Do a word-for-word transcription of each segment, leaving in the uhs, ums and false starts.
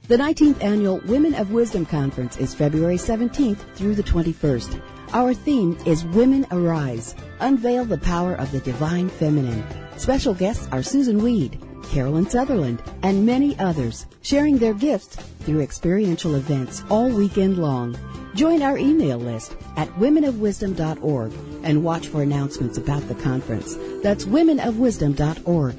The nineteenth Annual Women of Wisdom Conference is February seventeenth through the twenty-first. Our theme is Women Arise, Unveil the Power of the Divine Feminine. Special guests are Susan Weed, Carolyn Sutherland, and many others, sharing their gifts through experiential events all weekend long. Join our email list at women of wisdom dot org and watch for announcements about the conference. That's women of wisdom dot org.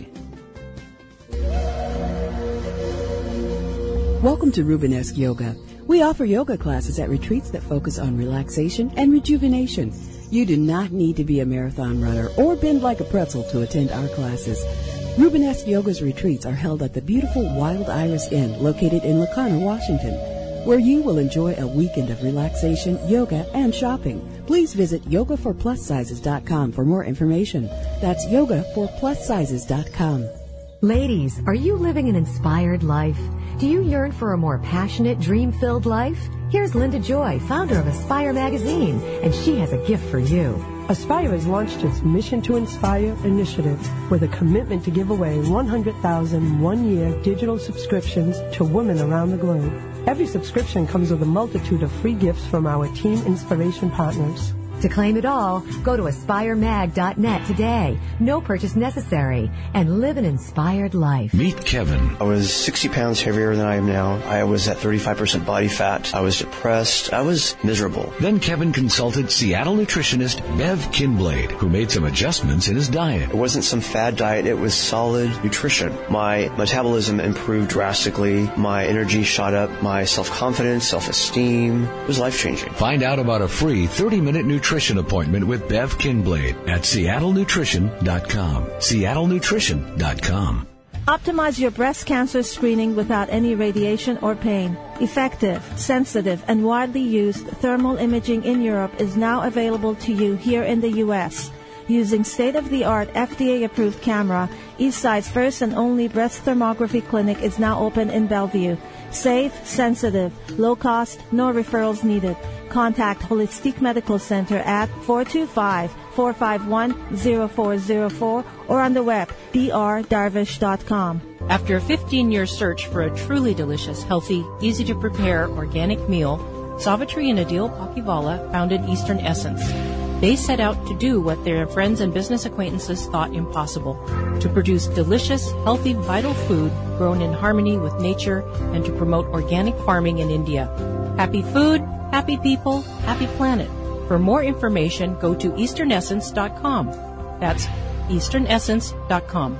Welcome to Rubenesque Yoga. We offer yoga classes at retreats that focus on relaxation and rejuvenation. You do not need to be a marathon runner or bend like a pretzel to attend our classes. Rubenesque Yoga's retreats are held at the beautiful Wild Iris Inn located in Locarno, Washington, where you will enjoy a weekend of relaxation, yoga, and shopping. Please visit yoga for plus sizes dot com for more information. That's yoga for plus sizes dot com. Ladies, are you living an inspired life? Do you yearn for a more passionate, dream-filled life? Here's Linda Joy, founder of Aspire Magazine, and she has a gift for you. Aspire has launched its Mission to Inspire initiative with a commitment to give away one hundred thousand one-year digital subscriptions to women around the globe. Every subscription comes with a multitude of free gifts from our team inspiration partners. To claim it all, go to aspire mag dot net today. No purchase necessary. And live an inspired life. Meet Kevin. I was sixty pounds heavier than I am now. I was at thirty-five percent body fat. I was depressed. I was miserable. Then Kevin consulted Seattle nutritionist Bev Kinblade, who made some adjustments in his diet. It wasn't some fad diet. It was solid nutrition. My metabolism improved drastically. My energy shot up. My self-confidence, self-esteem. It was life-changing. Find out about a free thirty-minute nutrition Nutrition appointment with Bev Kinblade at seattle nutrition dot com. seattle nutrition dot com. Optimize your breast cancer screening without any radiation or pain. Effective, sensitive, and widely used thermal imaging in Europe is now available to you here in the U S Using state-of-the-art F D A-approved camera, Eastside's first and only breast thermography clinic is now open in Bellevue. Safe, sensitive, low cost, no referrals needed. Contact Holistic Medical Center at four two five, four five one, zero four zero four or on the web, d r darvish dot com. After a fifteen-year search for a truly delicious, healthy, easy-to-prepare organic meal, Savitri and Adil Pakivala founded Eastern Essence. They set out to do what their friends and business acquaintances thought impossible, to produce delicious, healthy, vital food grown in harmony with nature and to promote organic farming in India. Happy food, happy people, happy planet. For more information, go to eastern essence dot com. That's eastern essence dot com.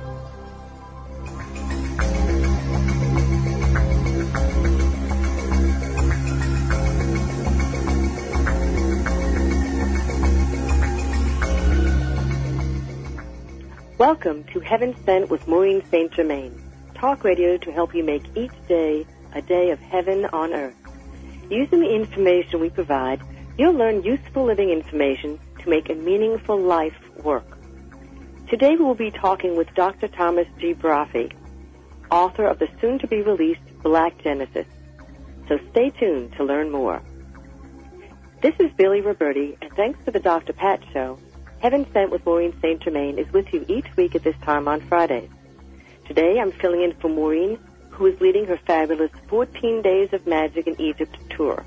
Welcome to Heaven Sent with Maureen Saint Germain, talk radio to help you make each day a day of heaven on earth. Using the information we provide, you'll learn useful living information to make a meaningful life work. Today we will be talking with Doctor Thomas G. Braffi, author of the soon-to-be-released Black Genesis. So stay tuned to learn more. This is Billy Roberti, and thanks to the Doctor Pat Show, Heaven Sent with Maureen Saint Germain is with you each week at this time on Fridays. Today I'm filling in for Maureen, who is leading her fabulous fourteen Days of Magic in Egypt tour.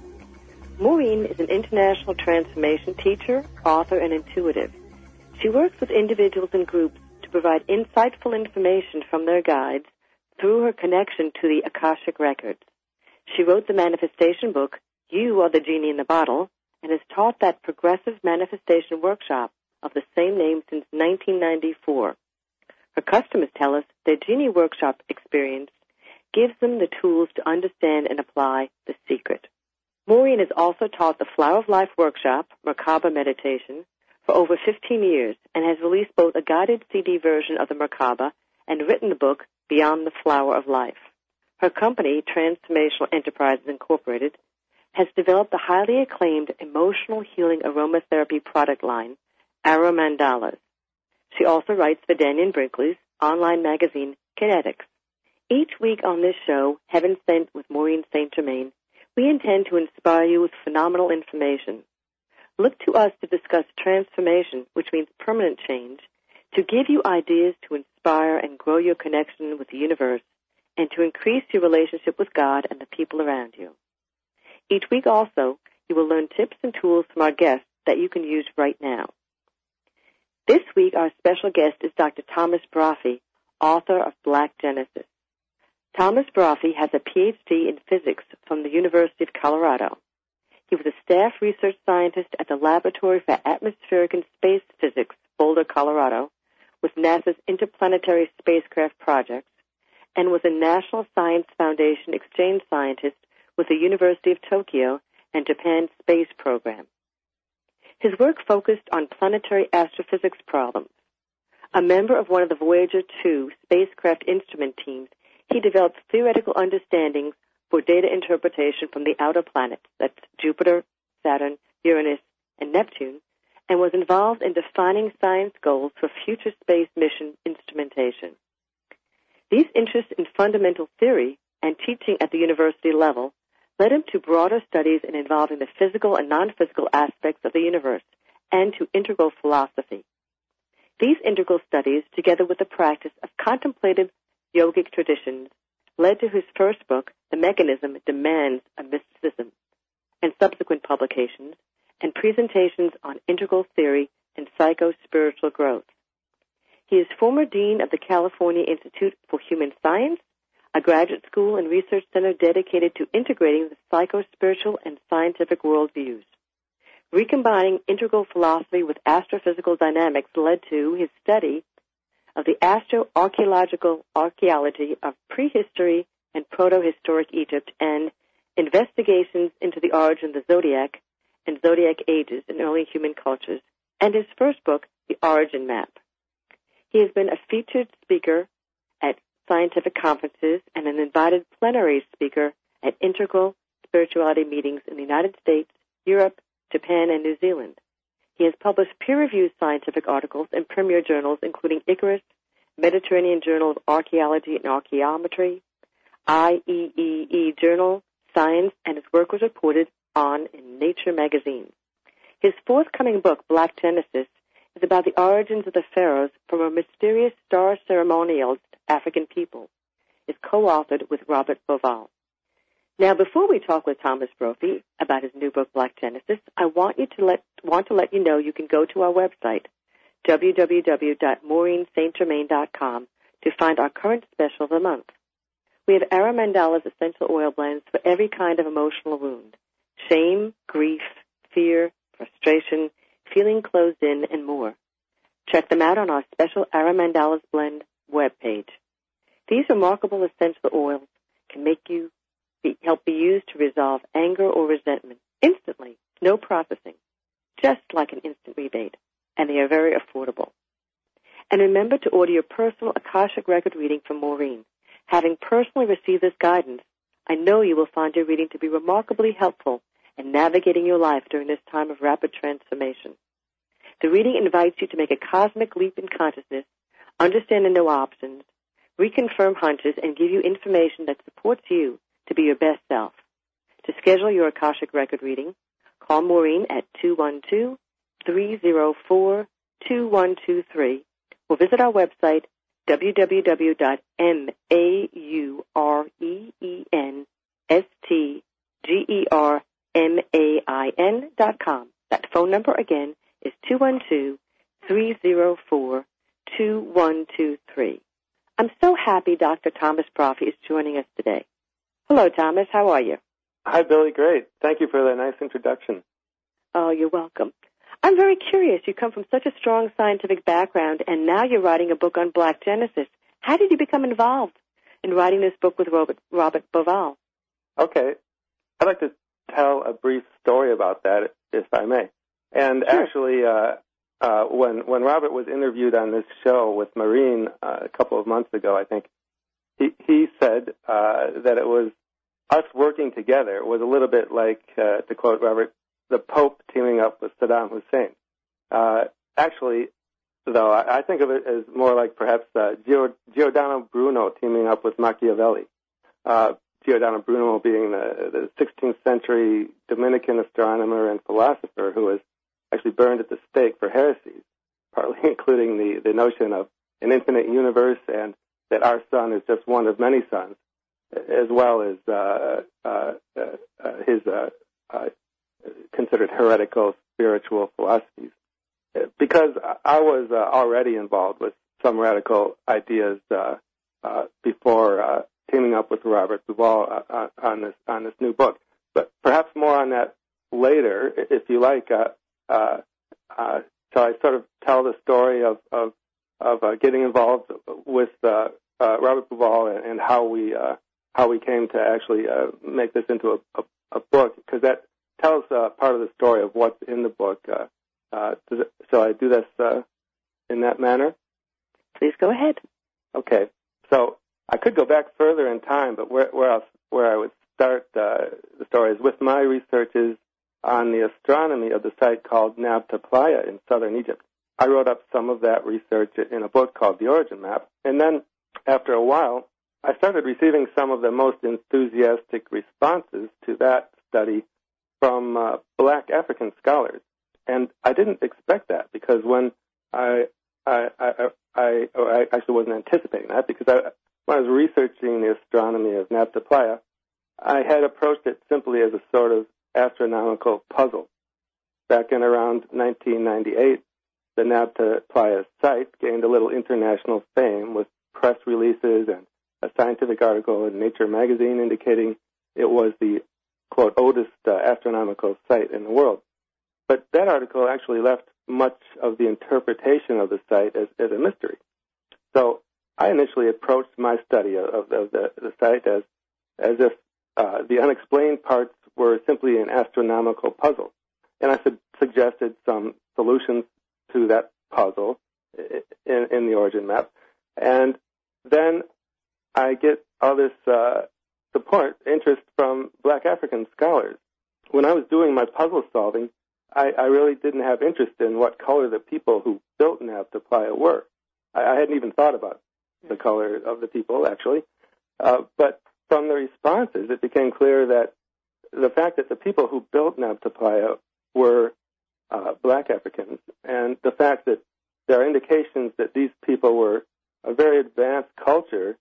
Maureen is an international transformation teacher, author, and intuitive. She works with individuals and groups to provide insightful information from their guides through her connection to the Akashic Records. She wrote the manifestation book, You Are the Genie in the Bottle, and has taught that progressive manifestation workshop of the same name since nineteen ninety-four. Her customers tell us their Genie Workshop experience gives them the tools to understand and apply the secret. Maureen has also taught the Flower of Life Workshop, Merkaba Meditation, for over fifteen years and has released both a guided C D version of the Merkaba and written the book Beyond the Flower of Life. Her company, Transformational Enterprises Incorporated, has developed the highly acclaimed emotional healing aromatherapy product line, Aromandalas. She also writes for Daniel Brinkley's online magazine, Kinetics. Each week on this show, Heaven Sent with Maureen Saint Germain, we intend to inspire you with phenomenal information. Look to us to discuss transformation, which means permanent change, to give you ideas to inspire and grow your connection with the universe and to increase your relationship with God and the people around you. Each week also, you will learn tips and tools from our guests that you can use right now. This week, our special guest is Doctor Thomas Brophy, author of Black Genesis. Thomas Brophy has a P H D in physics from the University of Colorado. He was a staff research scientist at the Laboratory for Atmospheric and Space Physics, Boulder, Colorado, with NASA's Interplanetary Spacecraft Project, and was a National Science Foundation exchange scientist with the University of Tokyo and Japan Space Program. His work focused on planetary astrophysics problems. A member of one of the Voyager two spacecraft instrument teams, he developed theoretical understandings for data interpretation from the outer planets, that's Jupiter, Saturn, Uranus, and Neptune, and was involved in defining science goals for future space mission instrumentation. These interests in fundamental theory and teaching at the university level led him to broader studies in involving the physical and non-physical aspects of the universe and to integral philosophy. These integral studies, together with the practice of contemplative yogic traditions, led to his first book, The Mechanism Demands a Mysticism, and subsequent publications and presentations on integral theory and psycho-spiritual growth. He is former dean of the California Institute for Human Science, a graduate school and research center dedicated to integrating the psycho-spiritual and scientific worldviews. Recombining integral philosophy with astrophysical dynamics led to his study of the astroarchaeological archaeology of prehistory and proto-historic Egypt and investigations into the origin of the zodiac and zodiac ages in early human cultures, and his first book, The Origin Map. He has been a featured speaker at scientific conferences and an invited plenary speaker at integral spirituality meetings in the United States, Europe, Japan, and New Zealand. He has published peer-reviewed scientific articles in premier journals including Icarus, Mediterranean Journal of Archaeology and Archaeometry, I E E E Journal, Science, and his work was reported on in Nature magazine. His forthcoming book, Black Genesis, is about the origins of the pharaohs from a mysterious star ceremonial African people. It's co-authored with Robert Bauval. Now, before we talk with Thomas Brophy about his new book, Black Genesis, I want you to let want to let you know you can go to our website, w w w dot maureen saint germain dot com, to find our current special of the month. We have Aramandala's essential oil blends for every kind of emotional wound: shame, grief, fear, frustration, feeling closed in, and more. Check them out on our special Aramandala's Blend webpage. These remarkable essential oils can make you be, help be used to resolve anger or resentment instantly, no processing, just like an instant rebate, and they are very affordable. And remember to order your personal Akashic record reading from Maureen. Having personally received this guidance, I know you will find your reading to be remarkably helpful in navigating your life during this time of rapid transformation. The reading invites you to make a cosmic leap in consciousness, understand the no options, reconfirm hunches, and give you information that supports you to be your best self. To schedule your Akashic record reading, call Maureen at two one two, three zero four, two one two three or visit our website, w w w dot maureen stgermain dot com. That phone number again is two one two, three zero four, two one two three. I'm so happy Doctor Thomas Brophy is joining us today. Hello, Thomas. How are you? Hi, Billy. Great. Thank you for that nice introduction. Oh, you're welcome. I'm very curious. You come from such a strong scientific background, and now you're writing a book on Black Genesis. How did you become involved in writing this book with Robert, Robert Bauval? Okay. I'd like to tell a brief story about that, if I may. And sure. actually, uh, uh, when when Robert was interviewed on this show with Maureen uh, a couple of months ago, I think, he, he said uh, that it was us working together was a little bit like, uh, to quote Robert, the Pope teaming up with Saddam Hussein. Uh, actually, though, I, I think of it as more like perhaps uh, Giordano Bruno teaming up with Machiavelli. Uh, Giordano Bruno being the, the sixteenth century Dominican astronomer and philosopher who was actually burned at the stake for heresies, partly including the, the notion of an infinite universe and that our sun is just one of many suns. as well as uh, uh, uh, his uh, uh, considered heretical spiritual philosophies. Because I was uh, already involved with some radical ideas uh, uh, before uh, teaming up with Robert Duvall uh, on this on this new book, but perhaps more on that later, if you like. Uh, uh, uh, so I sort of tell the story of of, of uh, getting involved with uh, uh, Robert Duvall and, and how we uh, how we came to actually uh, make this into a, a, a book, because that tells uh, part of the story of what's in the book. Uh, uh, so I do this uh, in that manner. Please go ahead. Okay. So I could go back further in time, but where where, else, where I would start uh, the story is with my researches on the astronomy of the site called Nabta Playa in southern Egypt. I wrote up some of that research in a book called The Origin Map, and then after a while, I started receiving some of the most enthusiastic responses to that study from uh, black African scholars. And I didn't expect that, because when I, I, I, I, or I actually wasn't anticipating that, because I, when I was researching the astronomy of Nabta Playa, I had approached it simply as a sort of astronomical puzzle. Back in around nineteen ninety-eight, the Nabta Playa site gained a little international fame with press releases and a scientific article in Nature magazine indicating it was the, quote, oldest uh, astronomical site in the world. But that article actually left much of the interpretation of the site as, as a mystery. So I initially approached my study of, of the, the site as, as if uh, the unexplained parts were simply an astronomical puzzle. And I su- suggested some solutions to that puzzle in, in the origin map. And then I get all this uh, support, interest from black African scholars. When I was doing my puzzle solving, I, I really didn't have interest in what color the people who built Nabta Playa were. I, I hadn't even thought about the color of the people, actually. Uh, but from the responses, it became clear that the fact that the people who built Nabta Playa were uh, black Africans, and the fact that there are indications that these people were a very advanced culture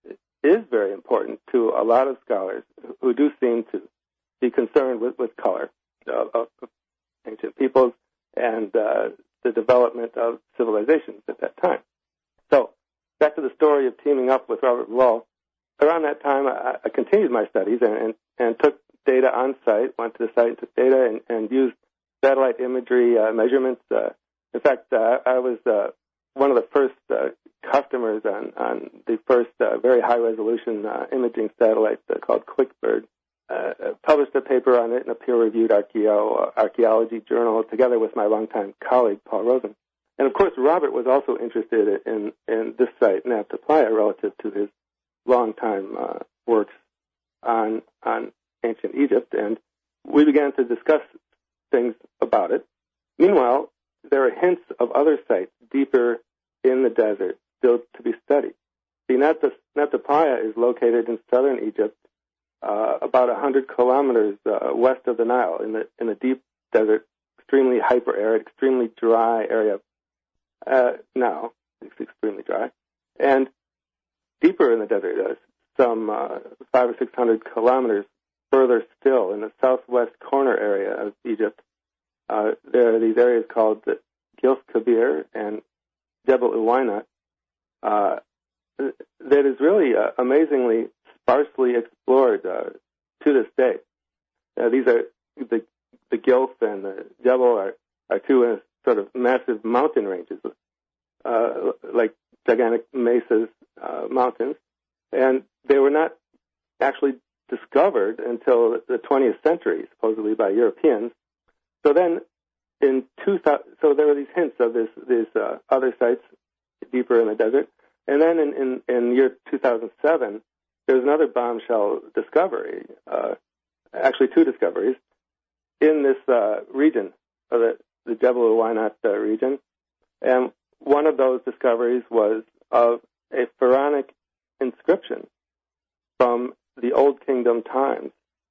is very important to a lot of scholars who do seem to be concerned with, with color of, of ancient peoples and uh, the development of civilizations at that time. So back to the story of teaming up with Robert Duvall. Around that time, I, I continued my studies and, and, and took data on site, went to the site and took data and, and used satellite imagery uh, measurements. Uh, in fact, uh, I was uh, one of the first uh, customers on, on the first uh, very high-resolution uh, imaging satellite uh, called QuickBird. Uh, published a paper on it in a peer-reviewed archeo- archaeology journal together with my longtime colleague, Paul Rosen. And, of course, Robert was also interested in, in this site, Nabta Playa, relative to his longtime uh, works on, on ancient Egypt, and we began to discuss things about it. Meanwhile, there are hints of other sites deeper in the desert still to be studied. The Nabta, Nabta Playa is located in southern Egypt, uh, about one hundred kilometers uh, west of the Nile, in the in the deep desert, extremely hyper-arid, extremely dry area. Uh, now, it's extremely dry. And deeper in the desert, uh, some uh, five or six hundred kilometers further still, in the southwest corner area of Egypt, uh, there are these areas called the Gilf Kabir and Jebel Uwainat, uh, that is really uh, amazingly sparsely explored uh, to this day. Uh, these are the the Gilf and the Jebel are, are two uh, sort of massive mountain ranges, uh, like gigantic mesas, uh, mountains, and they were not actually discovered until the twentieth century, supposedly by Europeans. So then, in two thousand, so there were these hints of this these uh, other sites deeper in the desert, and then in in, in year two thousand seven, there was another bombshell discovery, uh, actually two discoveries in this uh, region, of the, the Jebel Uwainat uh, region, and one of those discoveries was of a pharaonic inscription from the Old Kingdom times,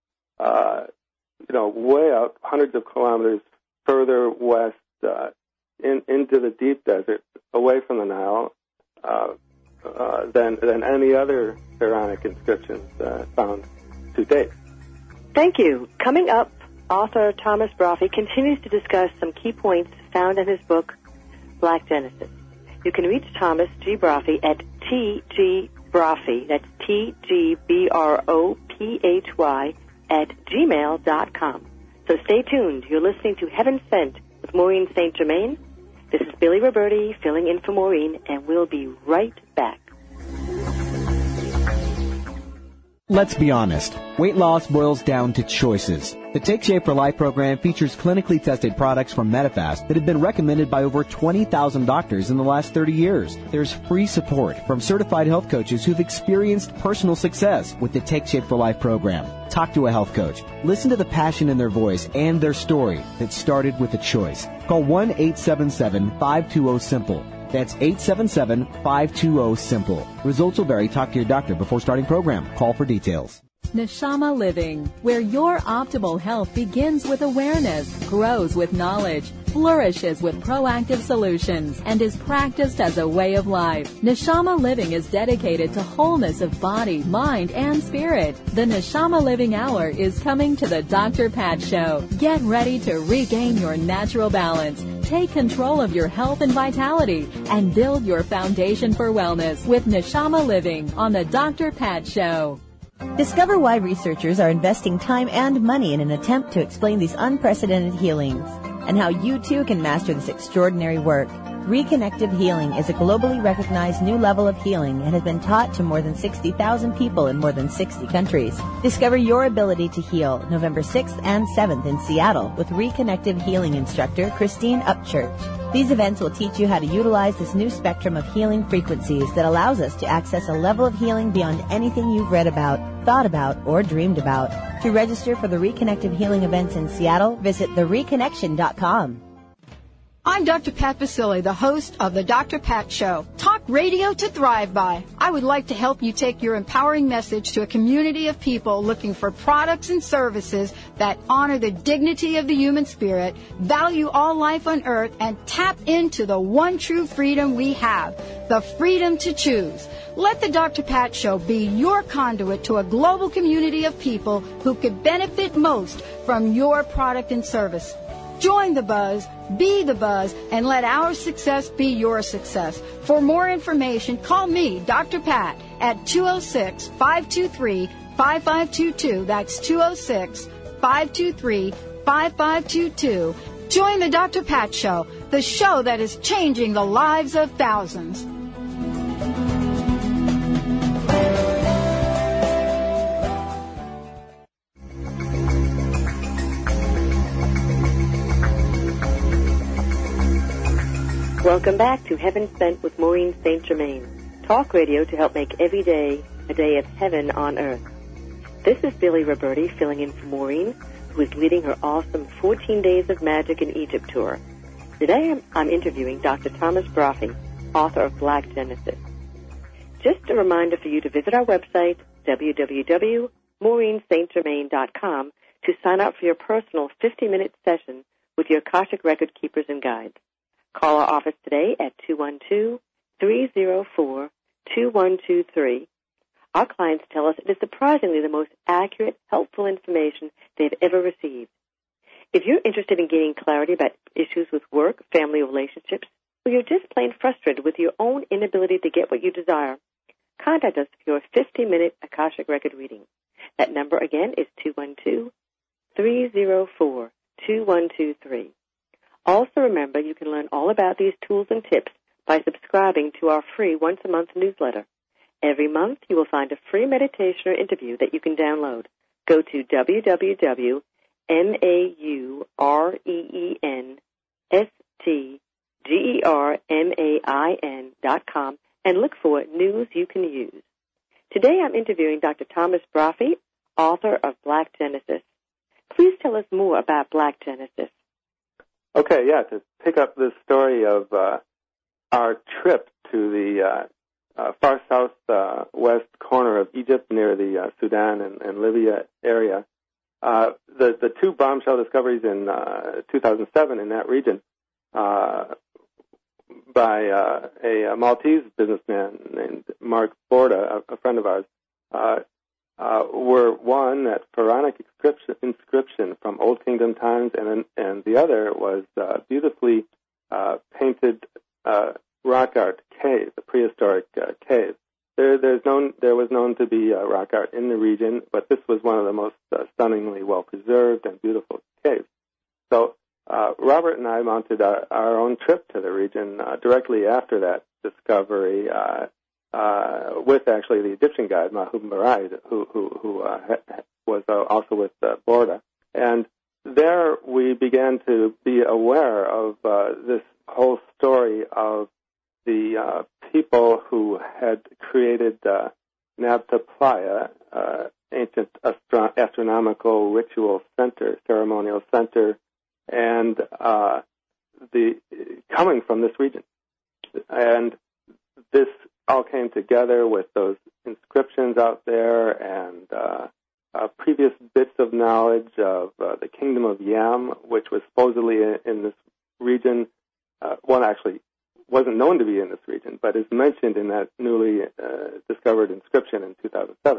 uh, you know, way out hundreds of kilometers further west, uh, in, into the deep desert, away from the Nile, uh, uh, than than any other Quranic inscriptions uh, found to date. Thank you. Coming up, author Thomas Brophy continues to discuss some key points found in his book, Black Genesis. You can reach Thomas G. Brophy at T G Brophy, that's T G B R O P H Y, at gmail dot com. So stay tuned. You're listening to Heaven Sent with Maureen Saint Germain. This is Billy Roberti filling in for Maureen, and we'll be right back. Let's be honest. Weight loss boils down to choices. The Take Shape for Life program features clinically tested products from Medifast that have been recommended by over twenty thousand doctors in the last thirty years. There's free support from certified health coaches who've experienced personal success with the Take Shape for Life program. Talk to a health coach. Listen to the passion in their voice and their story that started with a choice. Call one eight seven seven, five two zero, SIMPLE. That's eight seven seven, five two zero, SIMPLE. Results will vary. Talk to your doctor before starting program. Call for details. Neshama Living, where your optimal health begins with awareness, grows with knowledge, flourishes with proactive solutions, and is practiced as a way of life. Neshama Living is dedicated to wholeness of body, mind, and spirit. The Neshama Living Hour is coming to the Doctor Pat Show. Get ready to regain your natural balance. Take control of your health and vitality and build your foundation for wellness with Neshama Living on the Doctor Pat Show. Discover why researchers are investing time and money in an attempt to explain these unprecedented healings and how you too can master this extraordinary work. Reconnective healing is a globally recognized new level of healing and has been taught to more than sixty thousand people in more than sixty countries. Discover your ability to heal November sixth and seventh in Seattle with Reconnective healing instructor Christine Upchurch. These events will teach you how to utilize this new spectrum of healing frequencies that allows us to access a level of healing beyond anything you've read about, thought about, or dreamed about. To register for the Reconnective healing events in Seattle, visit the reconnection dot com. I'm Doctor Pat Basile, the host of the Doctor Pat Show. Talk radio to thrive by. I would like to help you take your empowering message to a community of people looking for products and services that honor the dignity of the human spirit, value all life on earth, and tap into the one true freedom we have, the freedom to choose. Let the Doctor Pat Show be your conduit to a global community of people who could benefit most from your product and service. Join the buzz, be the buzz, and let our success be your success. For more information, call me, Doctor Pat, at two oh six, five two three, five five two two. That's two oh six, five two three, five five two two. Join the Doctor Pat Show, the show that is changing the lives of thousands. Welcome back to Heaven Sent with Maureen Saint Germain. Talk radio to help make every day a day of heaven on earth. This is Billy Roberti filling in for Maureen, who is leading her awesome fourteen Days of Magic in Egypt tour. Today I'm, I'm interviewing Doctor Thomas Brophy, author of Black Genesis. Just a reminder for you to visit our website, w w w dot maureen saint germain dot com, to sign up for your personal fifty-minute session with your Akashic Record Keepers and Guides. Call our office today at two one two, three oh four, two one two three. Our clients tell us it is surprisingly the most accurate, helpful information they've ever received. If you're interested in gaining clarity about issues with work, family, or relationships, or you're just plain frustrated with your own inability to get what you desire, contact us for your fifty-minute Akashic Record reading. That number again is two one two, three oh four, two one two three. Also remember, you can learn all about these tools and tips by subscribing to our free once-a-month newsletter. Every month, you will find a free meditation or interview that you can download. Go to w w w dot maureen dot com and look for news you can use. Today, I'm interviewing Doctor Thomas Brophy, author of Black Genesis. Please tell us more about Black Genesis. Okay, yeah, to pick up this story of uh, our trip to the uh, uh, far south uh, west corner of Egypt near the uh, Sudan and, and Libya area, uh, the, the two bombshell discoveries in uh, two thousand seven in that region uh, by uh, a, a Maltese businessman named Mark Borda, a, a friend of ours, uh, uh, were one, that pharaonic inscription, inscription from Old Kingdom times, and and the other was uh, beautifully uh, painted uh, rock art cave, a prehistoric uh, cave. There, there's known, there was known to be uh, rock art in the region, but this was one of the most uh, stunningly well-preserved and beautiful caves. So uh, Robert and I mounted our, our own trip to the region uh, directly after that discovery uh, uh, with actually the Egyptian guide, Mahmoud Maraid, who, who, who uh, was uh, also with uh, Borda. And there we began to be aware of uh, this whole story of the uh, people who had created uh, Nabta Playa, uh, ancient astro- astronomical ritual center, ceremonial center, and uh, the coming from this region. And this all came together with those inscriptions out there and uh, uh, previous bits of knowledge of uh, the kingdom of Yam, which was supposedly in, in this region. Uh, well, actually, wasn't known to be in this region, but is mentioned in that newly uh, discovered inscription in two thousand seven.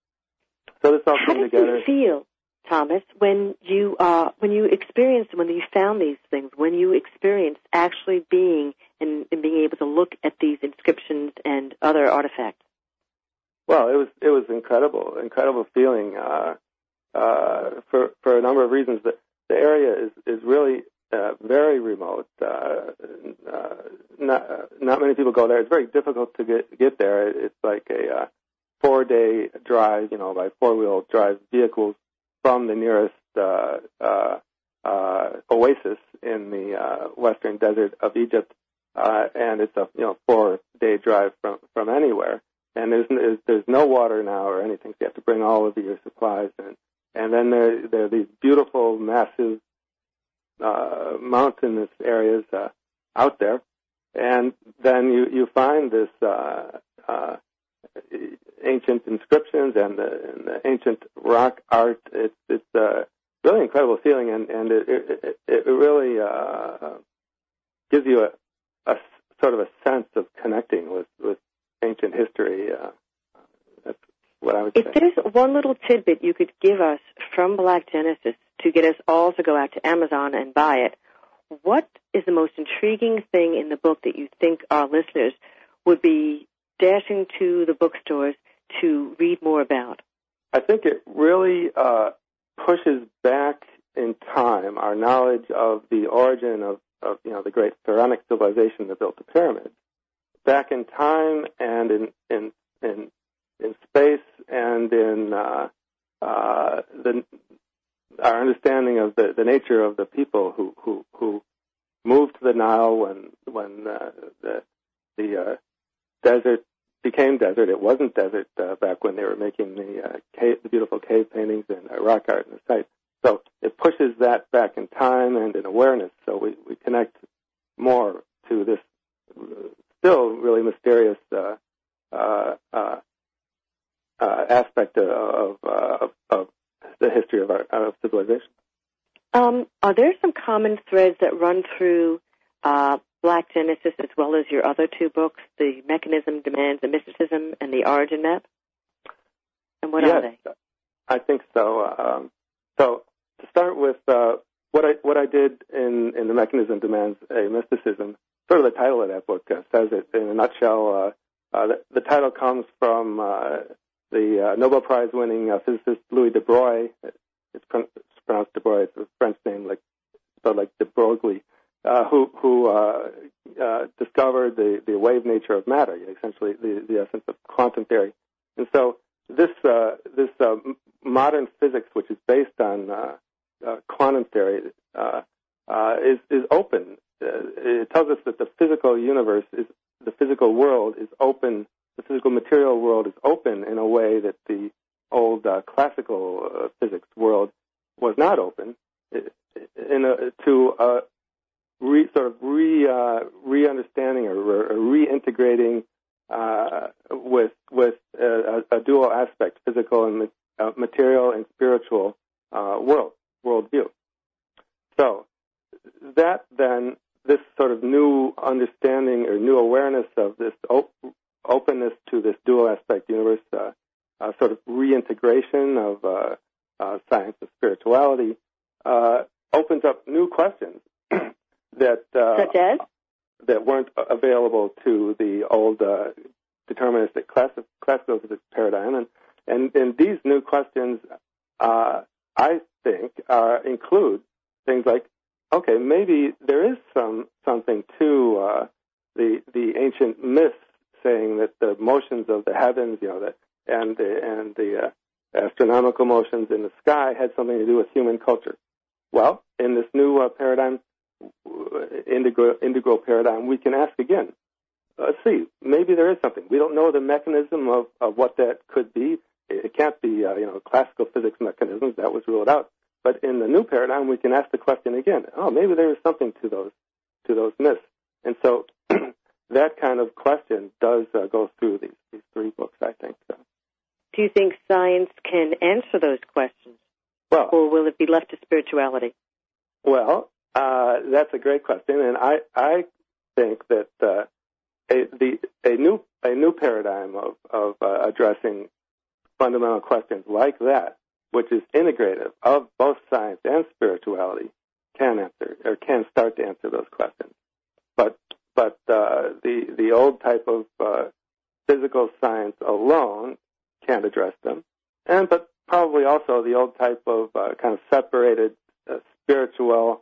So this all How came did together. you feel, Thomas, when you uh, when you experienced, when you found these things, when you experienced actually being and, and being able to look at these inscriptions and other artifacts? Well, it was it was incredible, incredible feeling uh, uh, for for a number of reasons. The, the area is is really Uh, very remote. Uh, uh, not, uh, not many people go there. It's very difficult to get get there. It's like a uh, four-day drive, you know, by four-wheel drive vehicles from the nearest uh, uh, uh, oasis in the uh, western desert of Egypt, uh, and it's a you know four-day drive from from anywhere. And there's, there's there's no water now or anything. So you have to bring all of your supplies, and and then there there are these beautiful, massive Uh, mountainous areas uh, out there, and then you, you find this uh, uh, ancient inscriptions and the, and the ancient rock art. It's it's a really incredible feeling, and and it it, it really uh, gives you a, a sort of a sense of connecting with, with ancient history. Uh, that's what I would If say. there's one little tidbit you could give us from Black Genesis to get us all to go out to Amazon and buy it, what is the most intriguing thing in the book that you think our listeners would be dashing to the bookstores to read more about? I think it really uh, pushes back in time our knowledge of the origin of, of you know the great pharaonic civilization that built the pyramids, back in time and in in in, in space and in uh, uh, the our understanding of the, the nature of the people who, who, who moved to the Nile when when uh, the the uh, desert became desert. It wasn't desert uh, back when they were making the uh, cave, the beautiful cave paintings and uh, rock art in the site. So it pushes that back in time and in awareness. So we, we connect more to this still really mysterious uh, uh, uh, uh, aspect of, uh, of, of the history of our of civilization. Um, are there some common threads that run through uh, Black Genesis as well as your other two books, The Mechanism, Demands, and Mysticism, and The Origin Map? And what yes, are they? I think so. Um, so to start with, uh, what I what I did in, in The Mechanism, Demands, a Mysticism, sort of the title of that book uh, says it in a nutshell. Uh, uh, the, the title comes from uh, the uh, Nobel Prize-winning uh, physicist Louis de Broglie. It's pronounced de Broglie. It's a French name, like spelled like de Broglie, uh, who who uh, uh, discovered the, the wave nature of matter, essentially the, the essence of quantum theory. And so this uh, this uh, modern physics, which is based on uh, uh, quantum theory, uh, uh, is is open. Uh, it tells us that the physical universe is the physical world is open. The physical material world is open in a way that the old uh, classical uh, physics world was not open, in a, to a re, sort of re uh, re-understanding or, or reintegrating uh, with with a, a dual aspect, physical and uh, material and spiritual uh, world worldview. So that then this sort of new understanding or spirituality uh, opens up new questions that uh, such as that weren't available to the old uh, deterministic classic, classical physics paradigm, and and, and these new questions, uh, I think, uh, include things like, okay, maybe there is some something to uh, the the ancient myths saying that the motions of the heavens, you know, that and the, and the uh, astronomical motions in the sky had something to do with human culture. Well, in this new uh, paradigm, integral, integral paradigm, we can ask again. Let's see, maybe there is something. We don't know the mechanism of, of what that could be. It can't be, uh, you know, classical physics mechanisms. That was ruled out. But in the new paradigm, we can ask the question again. Oh, maybe there is something to those to those myths. And so that kind of question does uh, go through these, these three books, I think. So. Do you think science can answer those questions? Well, or will it be left to spirituality? Well, uh, that's a great question, and I I think that uh, a the a new a new paradigm of of uh, addressing fundamental questions like that, which is integrative of both science and spirituality, can answer or can start to answer those questions. But but uh, the the old type of uh, physical science alone can't address them, and but probably also the old type of uh, kind of separated uh, spiritual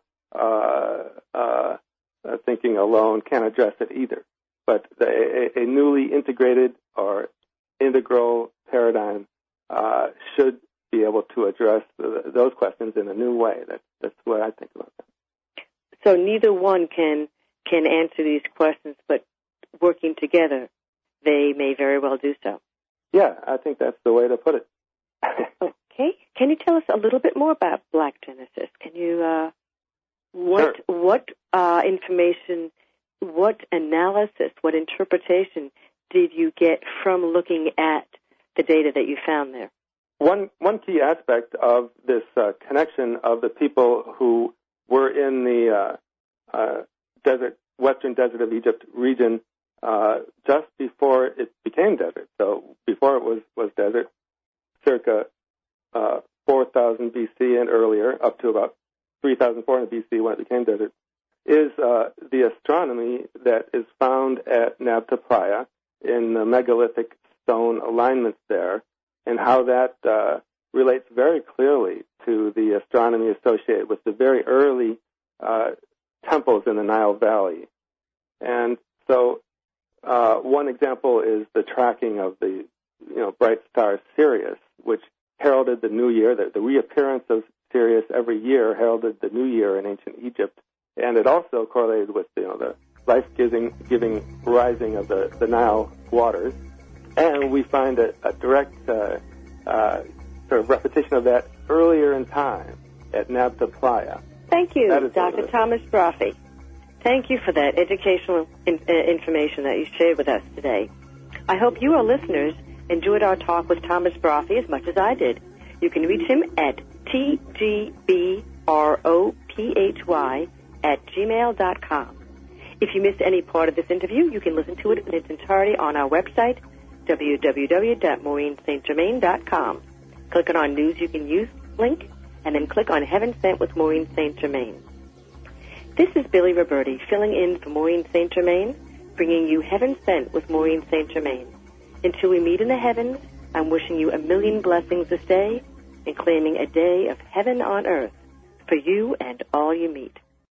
uh, uh, uh, thinking alone can't address it either. But the, a, a newly integrated or integral paradigm uh, should be able to address the, those questions in a new way. That's, that's what I think about that. So neither one can can answer these questions, but working together, they may very well do so. Yeah, I think that's the way to put it. Okay. Can you tell us a little bit more about Black Genesis? Can you, uh, what, sure. what uh, information, what analysis, what interpretation did you get from looking at the data that you found there? One one key aspect of this uh, connection of the people who were in the uh, uh, desert, western desert of Egypt region uh, just before it became desert. So before it was, was desert, circa uh, four thousand B C and earlier, up to about three thousand four hundred B C when it became desert, is uh, the astronomy that is found at Nabta Playa in the megalithic stone alignments there, and how that uh, relates very clearly to the astronomy associated with the very early uh, temples in the Nile Valley. And so uh, one example is the tracking of the you know bright star Sirius, which heralded the new year. The, the reappearance of Sirius every year heralded the new year in ancient Egypt, and it also correlated with you know the life-giving giving rising of the, the Nile waters. And we find a, a direct uh, uh, sort of repetition of that earlier in time at Nabta Playa. Thank you, Doctor Thomas Brophy. Thank you for that educational in, uh, information that you shared with us today. I hope you, our listeners, enjoyed our talk with Thomas Brophy as much as I did. You can reach him at t g b r o p h y at gmail dot com. If you missed any part of this interview, you can listen to it in its entirety on our website, w w w dot maureen saint germain dot com. Click on our News You Can Use link, and then click on Heaven Sent with Maureen Saint Germain. This is Billy Roberti, filling in for Maureen Saint Germain, bringing you Heaven Sent with Maureen Saint Germain. Until we meet in the heavens, I'm wishing you a million blessings this day and claiming a day of heaven on earth for you and all you meet.